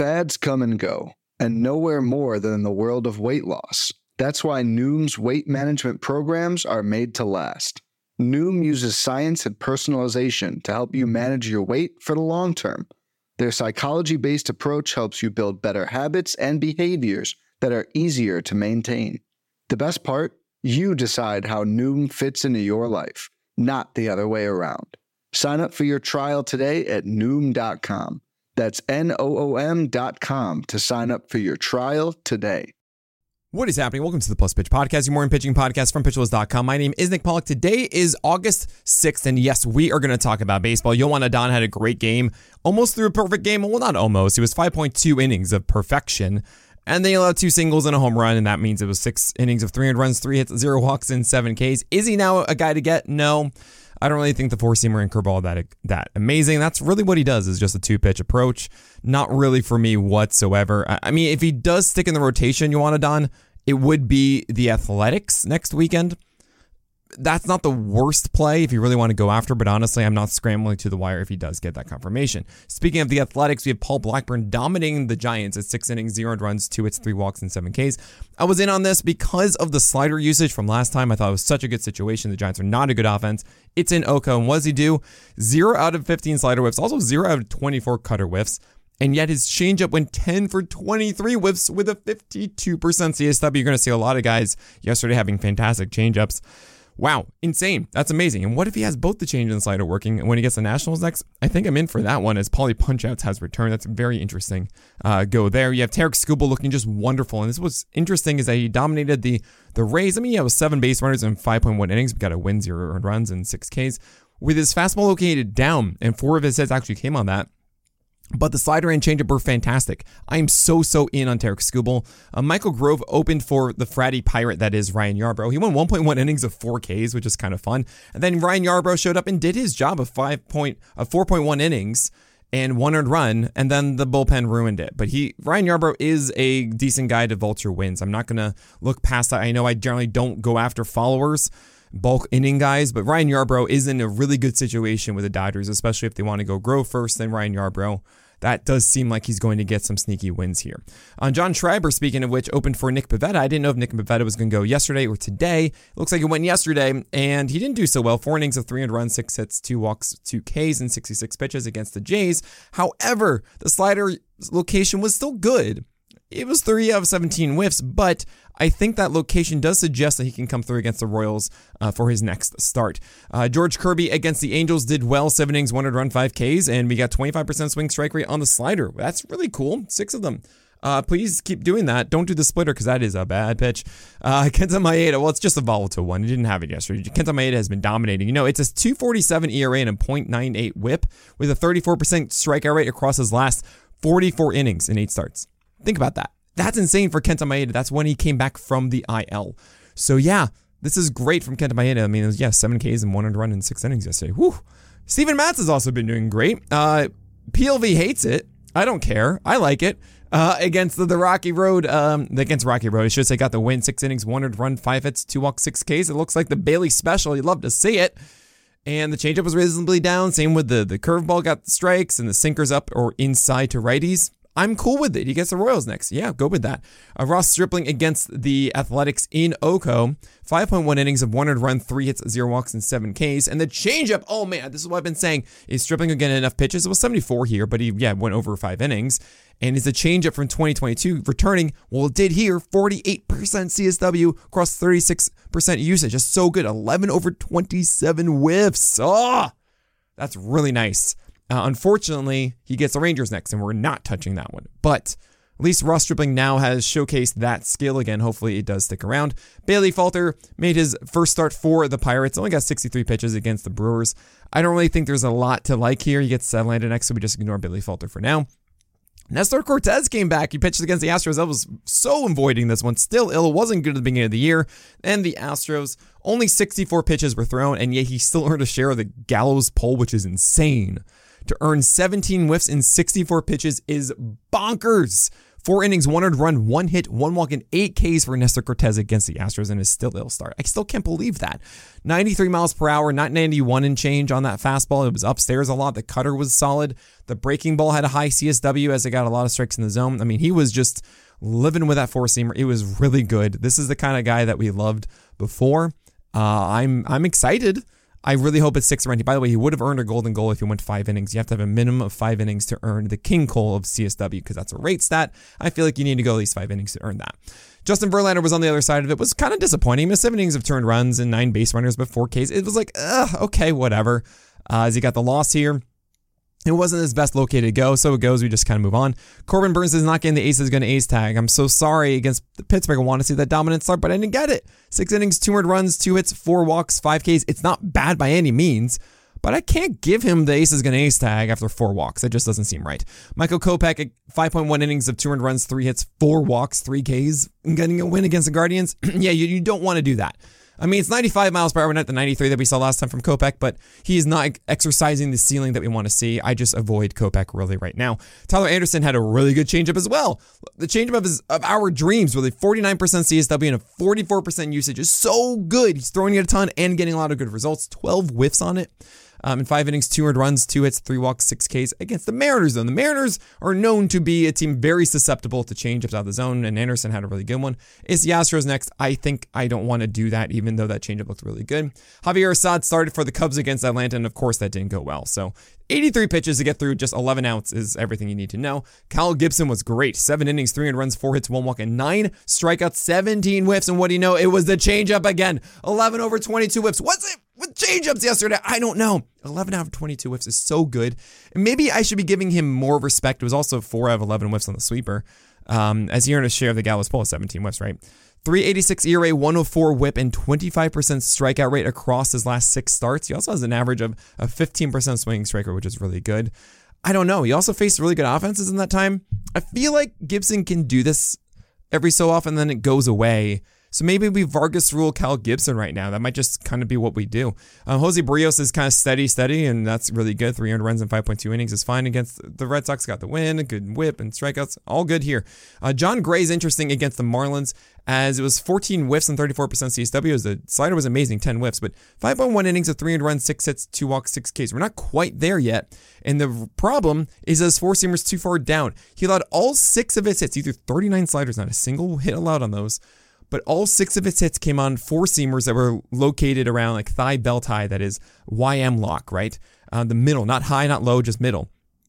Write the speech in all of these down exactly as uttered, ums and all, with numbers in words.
Fads come and go, and nowhere more than in the world of weight loss. That's why Noom's weight management programs are made to last. Noom uses science and personalization to help you manage your weight for the long term. Their psychology-based approach helps you build better habits and behaviors that are easier to maintain. The best part? You decide how Noom fits into your life, not the other way around. Sign up for your trial today at Noom dot com. That's N O O M dot com to sign up for your trial today. What is happening? Welcome to the Plus Pitch Podcast, your morning pitching podcast from pitch list dot com. My name is Nick Pollock. Today is August sixth, and yes, we are going to talk about baseball. Yohan Adon had a great game, almost threw a perfect game. Well, not almost. It was five point two innings of perfection, and they allowed two singles and a home run, and that means it was six innings of three hundred runs, three hits, zero walks, and seven Ks. Is he now a guy to get? No. I don't really think the four-seamer and curveball that that amazing. That's really what he does, is just a two-pitch approach. Not really for me whatsoever. I mean, if he does stick in the rotation, Yohan Adon, it would be the Athletics next weekend. That's not the worst play if you really want to go after, but honestly, I'm not scrambling to the wire if he does get that confirmation. Speaking of the Athletics, we have Paul Blackburn dominating the Giants at six innings, zero runs, two hits, three walks, and seven Ks. I was in on this because of the slider usage from last time. I thought it was such a good situation. The Giants are not a good offense. It's in Oko, and what does he do? zero out of fifteen slider whiffs, also zero out of twenty-four cutter whiffs. And yet his changeup went ten for twenty-three whiffs with a fifty-two percent C S W. You're going to see a lot of guys yesterday having fantastic changeups. Wow, insane. That's amazing. And what if he has both the change and the slider working? And when he gets the Nationals next, I think I'm in for that one as Paulie Punchouts has returned. That's very interesting. Uh, go there. You have Tarik Skubal looking just wonderful. And this was interesting is that he dominated the the Rays. I mean, yeah, it was seven base runners in five point one innings. We got a win, zero runs, and six Ks. With his fastball located down, and four of his hits actually came on that. But the slider and changeup were fantastic. I am so, so in on Tarik Skubal. Uh, Michael Grove opened for the fratty pirate that is Ryan Yarbrough. He won one point one innings of four Ks, which is kind of fun. And then Ryan Yarbrough showed up and did his job of five point, of four point one innings and one earned run, and then the bullpen ruined it. But he, Ryan Yarbrough is a decent guy to vulture wins. I'm not going to look past that. I know I generally don't go after followers, bulk inning guys, but Ryan Yarbrough is in a really good situation with the Dodgers, especially if they want to go Grove first, then Ryan Yarbrough. That does seem like he's going to get some sneaky wins here. On uh, John Schreiber, speaking of which, opened for Nick Pivetta. I didn't know if Nick Pivetta was going to go yesterday or today. It looks like it went yesterday, and he didn't do so well. Four innings of three hundred runs, six hits, two walks, two Ks, and sixty-six pitches against the Jays. However, the slider location was still good. It was three out of seventeen whiffs, but I think that location does suggest that he can come through against the Royals uh, for his next start. Uh, George Kirby against the Angels did well, seven innings, one hundred run, five Ks, and we got twenty-five percent swing strike rate on the slider. That's really cool. Six of them. Uh, please keep doing that. Don't do the splitter because that is a bad pitch. Uh, Kenta Maeda, well, it's just a volatile one. He didn't have it yesterday. Kenta Maeda has been dominating. You know, it's a two forty-seven E R A and a point nine eight whip with a thirty-four percent strikeout rate across his last forty-four innings in eight starts. Think about that. That's insane for Kenta Maeda. That's when he came back from the I L. So yeah, this is great from Kenta Maeda. I mean, it was, yeah, seven Ks and one hundred run in six innings yesterday. Whew. Steven Matz has also been doing great. Uh, P L V hates it. I don't care. I like it. Uh, against the, the Rocky Road, um, against Rocky Road, I should say, got the win, six innings, one hundred run, five hits, two walks, six Ks. It looks like the Bailey special. You'd love to see it. And the changeup was reasonably down. Same with the, the curveball got the strikes and the sinkers up or inside to righties. I'm cool with it. He gets the Royals next. Yeah, go with that. Uh, Ross Stripling against the Athletics in Oko. five point one innings of one hundred run, three hits, zero walks, and seven Ks. And the changeup, oh man, this is what I've been saying. Is Stripling going to get enough pitches? It was seventy-four here, but he yeah went over five innings. And is the changeup from twenty twenty-two returning? Well, it did here. forty-eight percent C S W across thirty-six percent usage. Just so good. eleven over twenty-seven whiffs. Oh, that's really nice. Uh, unfortunately, he gets the Rangers next, and we're not touching that one. But at least Ross Stripling now has showcased that skill again. Hopefully, it does stick around. Bailey Falter made his first start for the Pirates. Only got sixty-three pitches against the Brewers. I don't really think there's a lot to like here. He gets Atlanta next, so we just ignore Bailey Falter for now. Nestor Cortez came back. He pitched against the Astros. I was so avoiding this one. Still ill. It wasn't good at the beginning of the year. And the Astros, only sixty-four pitches were thrown, and yet he still earned a share of the Gallows poll, which is insane. To earn seventeen whiffs in sixty-four pitches is bonkers Four innings, one earned run, one hit, one walk, and eight Ks for Nestor Cortez against the Astros in his still ill start. I still can't believe that. ninety-three miles per hour, not ninety-one and change on that fastball. It was upstairs a lot. The cutter was solid. The breaking ball had a high C S W as it got a lot of strikes in the zone. I mean, he was just living with that four-seamer. It was really good. This is the kind of guy that we loved before. Uh, I'm I'm excited. I really hope it's six or By the way, he would have earned a golden goal if he went five innings. You have to have a minimum of five innings to earn the King Cole of C S W because that's a rate stat. I feel like you need to go at least five innings to earn that. Justin Verlander was on the other side of it. Was kind of disappointing. He missed seven innings of turned runs and nine base runners, but four Ks. It was like, ugh, okay, whatever. Uh, as he got the loss here. It wasn't his best located to go, so it goes. We just kind of move on. Corbin Burns is not getting the ace is going to ace tag. I'm so sorry against the Pittsburgh. I want to see that dominant start, but I didn't get it. Six innings, two earned runs, two hits, four walks, five Ks. It's not bad by any means, but I can't give him the ace is going to ace tag after four walks. It just doesn't seem right. Michael Kopech, five point one innings of two earned runs, three hits, four walks, three Ks, and getting a win against the Guardians. yeah, you, you don't want to do that. I mean, it's ninety-five miles per hour, not the ninety-three that we saw last time from Kopech, but he is not exercising the ceiling that we want to see. I just avoid Kopech really right now. Tyler Anderson had a really good changeup as well. The changeup of, his, of our dreams, really forty-nine percent C S W and a forty-four percent usage is so good. He's throwing it a ton and getting a lot of good results. twelve whiffs on it. Um, in five innings, two earned runs, two hits, three walks, six Ks against the Mariners, though. The Mariners are known to be a team very susceptible to changeups out of the zone, and Anderson had a really good one. It's the Astros next. I think I don't want to do that, even though that changeup looked really good. Javier Assad started for the Cubs against Atlanta, and of course, that didn't go well. So eighty-three pitches to get through just eleven outs is everything you need to know. Kyle Gibson was great. Seven innings, three earned runs, four hits, one walk, and nine strikeouts, seventeen whiffs. And what do you know? It was the changeup again. eleven over twenty-two whiffs. What's it with changeups yesterday? I don't know. eleven out of twenty-two whiffs is so good. And maybe I should be giving him more respect. It was also four out of eleven whiffs on the sweeper. Um, as he earned a share of the Gallows Pole, seventeen whiffs, right? three eighty-six E R A, one oh four whip, and twenty-five percent strikeout rate across his last six starts. He also has an average of a fifteen percent swinging strike rate, which is really good. I don't know. He also faced really good offenses in that time. I feel like Gibson can do this every so often, then it goes away. So maybe we Vargas rule Cal Gibson right now. That might just kind of be what we do. Um, Jose Barrios is kind of steady, steady, and that's really good. three earned runs in five point two innings is fine against the Red Sox. Got the win, a good whip and strikeouts. All good here. Uh, John Gray is interesting against the Marlins as it was fourteen whiffs and thirty-four percent C S W. The slider was amazing, ten whiffs, but five point one innings of three earned runs, six hits, two walks, six Ks. We're not quite there yet. And the problem is his four-seamer's too far down. He allowed all six of his hits. He threw thirty-nine sliders, not a single hit allowed on those. But all six of its hits came on four-seamers that were located around like thigh belt high, that is Y M lock, right? Uh, the middle, not high, not low, just middle.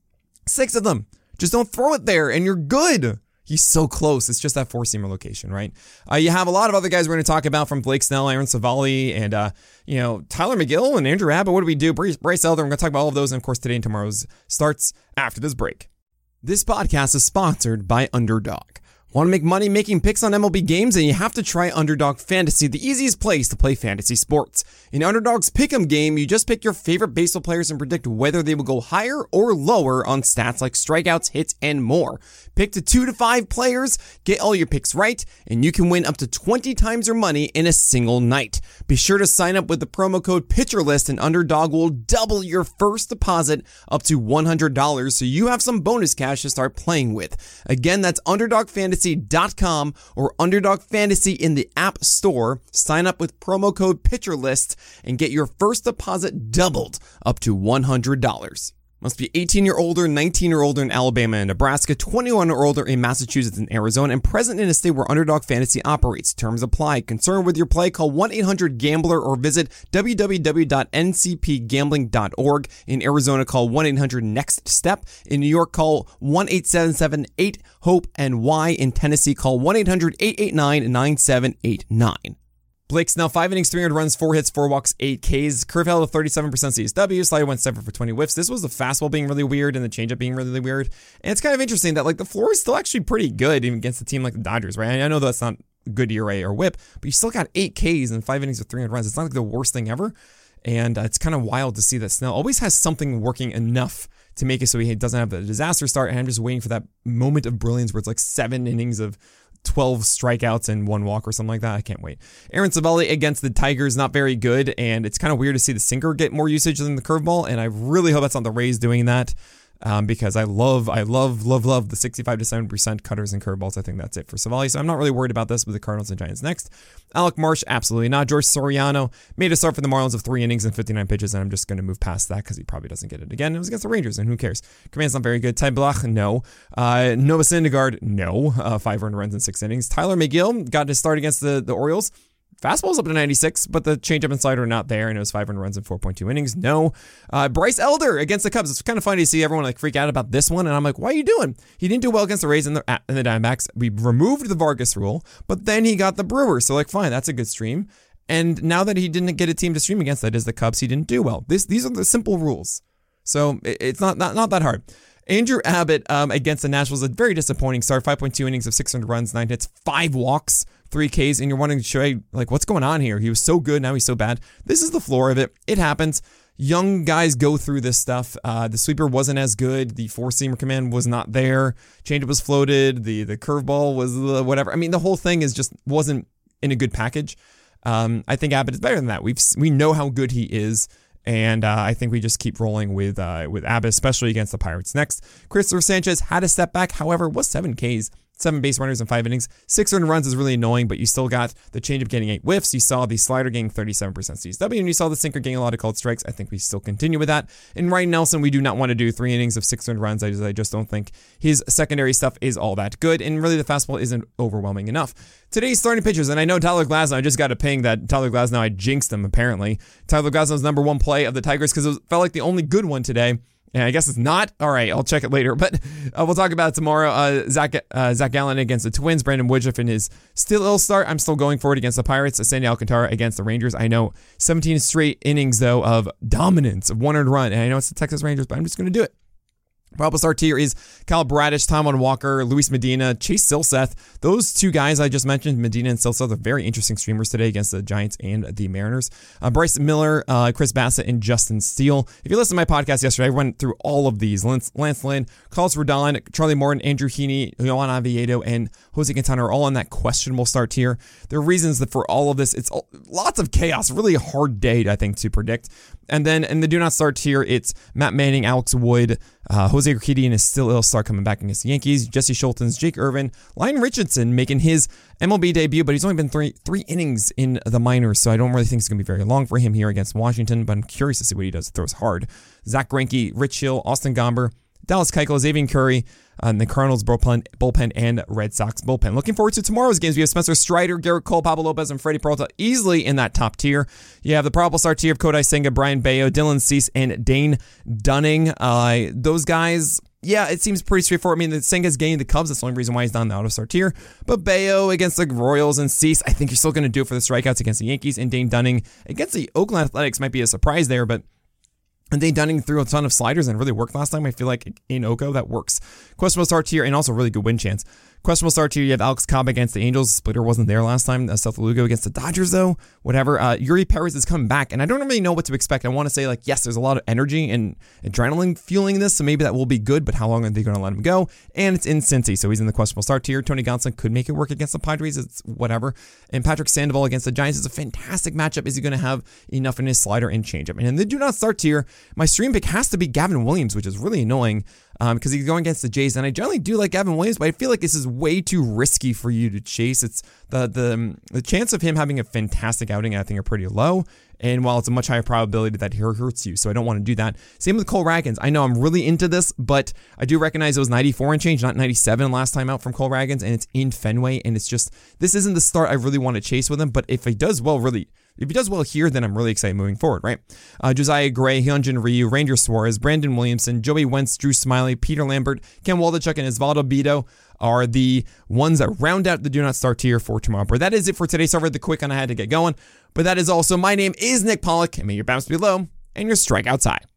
Six of them. Just don't throw it there and you're good. He's so close. It's just that four-seamer location, right? Uh, you have a lot of other guys we're going to talk about, from Blake Snell, Aaron Savali, and uh, you know, Tyler McGill and Andrew Abbott. What do we do? Bryce, Bryce Elder. We're going to talk about all of those, and of course, today and tomorrow's starts after this break. This podcast is sponsored by Underdog. Want to make money making picks on M L B games? And you have to try Underdog Fantasy, the easiest place to play fantasy sports. In Underdog's Pick'em game, you just pick your favorite baseball players and predict whether they will go higher or lower on stats like strikeouts, hits, and more. Pick the two to five players, get all your picks right, and you can win up to twenty times your money in a single night. Be sure to sign up with the promo code PitcherList, and Underdog will double your first deposit up to one hundred dollars, so you have some bonus cash to start playing with. Again, that's underdog fantasy dot com or Underdog Fantasy in the App Store. Sign up with promo code PitcherList and get your first deposit doubled up to one hundred dollars. Must be eighteen or older, nineteen or older in Alabama and Nebraska, twenty-one or older in Massachusetts and Arizona, and present in a state where Underdog Fantasy operates. Terms apply. Concerned with your play? Call one eight hundred gambler or visit w w w dot n c p gambling dot org. In Arizona, call one eight hundred next step. In New York, call one eight seven seven eight hope N Y. In Tennessee, call one eight hundred eight eight nine nine seven eight nine. Blake Snell, five innings, three hundred runs, four hits, four walks, eight Ks. Curve held a thirty-seven percent C S W. Slider went seven for twenty whiffs. This was the fastball being really weird and the changeup being really weird. And it's kind of interesting that like the floor is still actually pretty good even against a team like the Dodgers, right? I know that's not good E R A or whip, but you still got eight Ks and five innings with three hundred runs. It's not like the worst thing ever. And uh, it's kind of wild to see that Snell always has something working enough to make it so he doesn't have the disaster start. And I'm just waiting for that moment of brilliance where it's like seven innings of twelve strikeouts and one walk or something like that. I can't wait. Aaron Savali against the Tigers, not very good, and it's kind of weird to see the sinker get more usage than the curveball, and I really hope that's not the Rays doing that. Um, because I love, I love, love, love the sixty-five to seventy percent cutters and curveballs. I think that's it for Savali. So I'm not really worried about this with the Cardinals and Giants next. Alec Marsh, absolutely not. George Soriano made a start for the Marlins of three innings and fifty-nine pitches, and I'm just going to move past that because he probably doesn't get it again. It was against the Rangers, and who cares? Command's not very good. Ty Blach, no. Uh, Noah Syndergaard, no. Uh, five earned runs in six innings. Tyler McGill got his start against the, the Orioles. Fastball's up to ninety-six, but the changeup and slider are not there, and it was five earned runs in four point two innings. No. Uh, Bryce Elder against the Cubs. It's kind of funny to see everyone like freak out about this one, and I'm like, why are you doing? He didn't do well against the Rays and the, and the Diamondbacks. We removed the Vargas rule, but then he got the Brewers, so like, fine, that's a good stream. And now that he didn't get a team to stream against, that is the Cubs, he didn't do well. This These are the simple rules, so it, it's not, not, not that hard. Andrew Abbott um, against the Nationals, a very disappointing start. five point two innings of six hundred runs, nine hits, five walks, three Ks, and you're wondering, should I, like, what's going on here? He was so good, now he's so bad. This is the floor of it. It happens. Young guys go through this stuff. Uh, the sweeper wasn't as good. The four-seamer command was not there. Changeup was floated. The the curveball was uh, whatever. I mean, the whole thing is just wasn't in a good package. Um, I think Abbott is better than that. We've we know how good he is. And uh, I think we just keep rolling with uh, with Abbott, especially against the Pirates. Next, Christopher Sanchez had a step back, however, was seven Ks, seven base runners in five innings. Six earned runs is really annoying, but you still got the changeup getting eight whiffs. You saw the slider getting thirty-seven percent C S W, and you saw the sinker getting a lot of called strikes. I think we still continue with that. And Ryan Nelson, we do not want to do three innings of six earned runs. I just, I just don't think his secondary stuff is all that good, and really the fastball isn't overwhelming enough. Today's starting pitchers, and I know Tyler Glasnow, I just got a ping that Tyler Glasnow, I jinxed him apparently. Tyler Glasnow's number one play of the Tigers because it felt like the only good one today. And I guess it's not. All right, I'll check it later. But uh, we'll talk about it tomorrow. Uh, Zach uh, Zach Gallen against the Twins. Brandon Woodruff in his still ill start. I'm still going for it against the Pirates. Sandy Alcantara against the Rangers. I know seventeen straight innings, though, of dominance, of one earned run. And I know it's the Texas Rangers, but I'm just going to do it. Probable start tier is Kyle Bradish, Taijuan Walker, Luis Medina, Chase Silseth. Those two guys I just mentioned, Medina and Silseth, are very interesting streamers today against the Giants and the Mariners. Uh, Bryce Miller, uh, Chris Bassett, and Justin Steele. If you listened to my podcast yesterday, I went through all of these. Lance, Lance Lynn, Carlos Rodon, Charlie Morton, Andrew Heaney, Johan Oviedo, and Jose Quintana are all on that questionable start tier. There are reasons that for all of this, it's all, lots of chaos. Really a hard day, I think, to predict. And then in the do not start tier, it's Matt Manning, Alex Wood, uh, Jose Urquidy, and his still ill start coming back against the Yankees, Jesse Schultens, Jake Irvin, Lyon Richardson making his M L B debut, but he's only been three three innings in the minors, so I don't really think it's going to be very long for him here against Washington, but I'm curious to see what he does. Throws hard. Zach Greinke, Rich Hill, Austin Gomber, Dallas Keuchel, Xavier Curry, uh, and the Cardinals bullpen, bullpen and Red Sox bullpen. Looking forward to tomorrow's games. We have Spencer Strider, Garrett Cole, Pablo Lopez, and Freddie Peralta easily in that top tier. You have the probable start tier of Kodai Senga, Brian Bayo, Dylan Cease, and Dane Dunning. Uh, those guys, yeah, it seems pretty straightforward. I mean, the Senga's getting the Cubs. That's the only reason why he's not in the auto start tier. But Bayo against the Royals and Cease, I think you're still going to do it for the strikeouts against the Yankees. And Dane Dunning against the Oakland Athletics might be a surprise there, but and Dane Dunning threw a ton of sliders and really worked last time. I feel like in Oko, that works. Questionable start tier and also really good win chance. Questionable start tier, you have Alex Cobb against the Angels. Splitter wasn't there last time. Uh, Seth Lugo against the Dodgers, though. Whatever. Uh, Yuri Perez is coming back, and I don't really know what to expect. I want to say, like, yes, there's a lot of energy and adrenaline fueling this, so maybe that will be good, but how long are they going to let him go? And it's in Cincy, so he's in the questionable start tier. Tony Gonsolin could make it work against the Padres. It's whatever. And Patrick Sandoval against the Giants is a fantastic matchup. Is he going to have enough in his slider and changeup? And in the do not start tier, my stream pick has to be Gavin Williams, which is really annoying. Um, because he's going against the Jays, and I generally do like Gavin Williams, but I feel like this is way too risky for you to chase. It's the the the chance of him having a fantastic outing, I think, are pretty low. And while it's a much higher probability that he hurts you, so I don't want to do that. Same with Cole Ragans. I know I'm really into this, but I do recognize it was ninety-four and change, not ninety-seven last time out from Cole Ragans, and it's in Fenway, and it's just, this isn't the start I really want to chase with him, but if he does well, really, if he does well here, then I'm really excited moving forward, right? Uh, Josiah Gray, Hyunjin Ryu, Ranger Suarez, Brandon Williamson, Joey Wentz, Drew Smiley, Peter Lambert, Ken Waldichuk, and Osvaldo Bido are the ones that round out the do not start tier for tomorrow. But that is it for today. Sorry for the quick one, I had to get going. But that is also, my name is Nick Pollock, and may your bounce be low and your strikeouts high.